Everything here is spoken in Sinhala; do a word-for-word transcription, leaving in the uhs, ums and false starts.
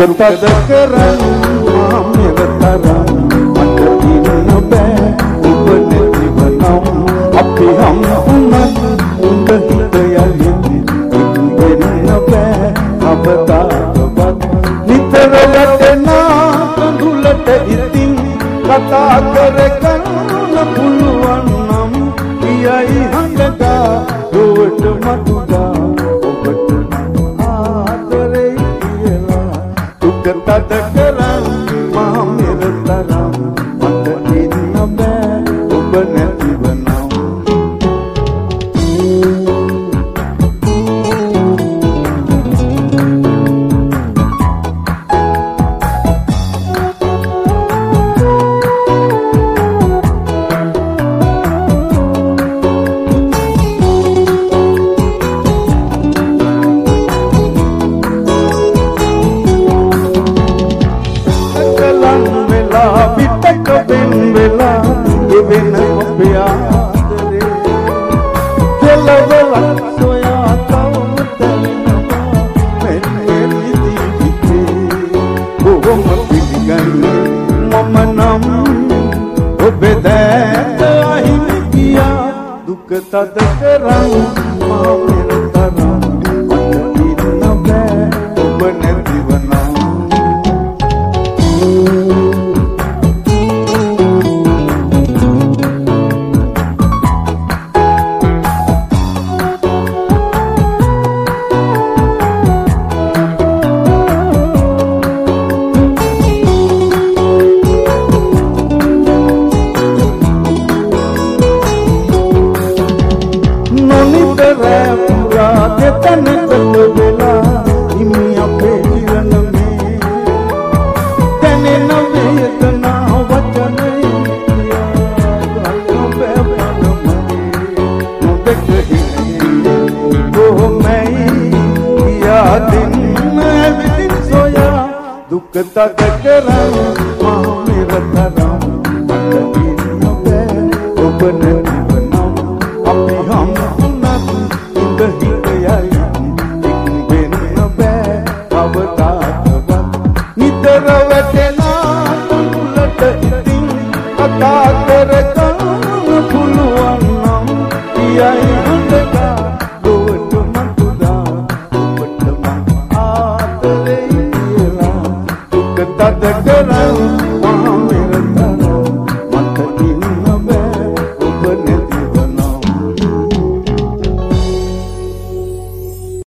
තද කරන් මා මෙවතරම් මට ඉන්න බෑ ඔබ නැතිව නම් අපි හම්බුනත් උඹ හිත යලින් ඉන්න බෑ කවදාවත් නිතර වැටෙනා කඳුලට ඉතින් කතා කර ගන්න පුළුවන් නම් කියයි හඬදා දුවට මතුදා ඔබට ආදරේ කියලා දුක තද කරන් මා මෙරතරම් මට ඉන්න බෑ ඔබ නැතිව නම් තද කරන් මා මෙරතරම් මට ඉන්න බෑ ඔබ නැතිව නම් तद करन मා මෙරතරම් මට ඉන්න බෑ ඔබ නැතිව නම් අපි හම්බුනත් උඹ හිත යයි ඉන්න බෑ කවදාවත් නිතර වැටෙනා තුලට ඉතින් කතා කර ගන්න පුළුවන් නම් කියයි